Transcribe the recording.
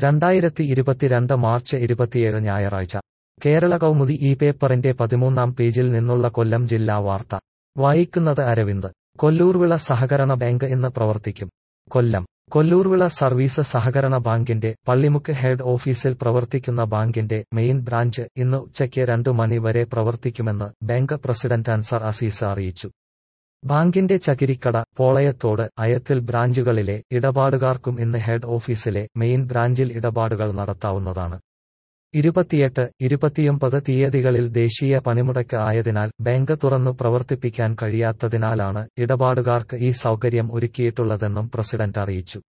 2022 March 27 ഞായറാഴ്ച കേരള കൗമുദി ഈ പേപ്പറിന്റെ 13-ാം പേജിൽ നിന്നുള്ള കൊല്ലം ജില്ലാ വാർത്ത വായിക്കുന്നത് അരവിന്ദ്. കൊല്ലൂർവിള സഹകരണ ബാങ്ക് ഇന്ന് പ്രവർത്തിക്കും. കൊല്ലം കൊല്ലൂർവിള സർവീസ് സഹകരണ ബാങ്കിന്റെ പള്ളിമുക്ക് ഹെഡ് ഓഫീസിൽ പ്രവർത്തിക്കുന്ന ബാങ്കിന്റെ മെയിൻ ബ്രാഞ്ച് ഇന്ന് ഉച്ചയ്ക്ക് 2 മണി വരെ പ്രവർത്തിക്കുമെന്ന് ബാങ്ക് പ്രസിഡന്റ് അൻസർ അസീസ് അറിയിച്ചു. ബാങ്കിന്റെ ചകിരിക്കട, പോളയത്തോട്, അയത്തിൽ ബ്രാഞ്ചുകളിലെ ഇടപാടുകാർക്കും ഇന്ന് ഹെഡ് ഓഫീസിലെ മെയിൻ ബ്രാഞ്ചിൽ ഇടപാടുകൾ നടത്താവുന്നതാണ്. 28, 29 തീയതികളിൽ ദേശീയ പണിമുടക്ക് ആയതിനാൽ ബാങ്ക് തുറന്നു പ്രവർത്തിപ്പിക്കാൻ കഴിയാത്തതിനാലാണ് ഇടപാടുകാർക്ക് ഈ സൗകര്യം ഒരുക്കിയിട്ടുള്ളതെന്നും പ്രസിഡന്റ് അറിയിച്ചു.